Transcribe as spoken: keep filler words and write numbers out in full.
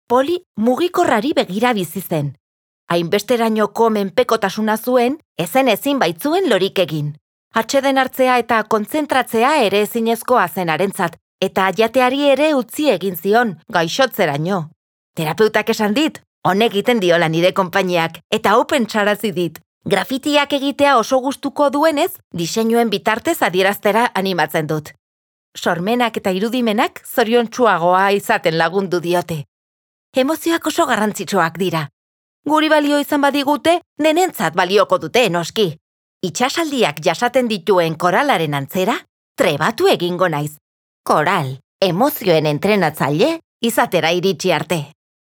Poli mugikorrari begira bizi zen. Hainbesterainoko menpekotasuna zuen, ezen ezin baitzuen lorik egin. Atseden hartzea eta kontzentratzea ere ezinezkoa zen harentzat, eta jateari ere utzi egin zion, gaixotzeraino. Terapeutak esan dit, honek egiten diola nire konpainiak, eta hau pentsarazi dit. Grafitiak egitea oso gustuko duenez, diseinuen bitartez adieraztera animatzen dut. Sormenak eta irudimenak zoriontsuagoa izaten lagundu diote. Emozioak oso garrantzitsuak dira. Guri balio izan badigute, denentzat balioko dute noski. Itxasaldiak jasaten dituen koralaren antzera, trebatu egingo naiz. Koral, emozioen entrenatzaile, izatera iritsi arte.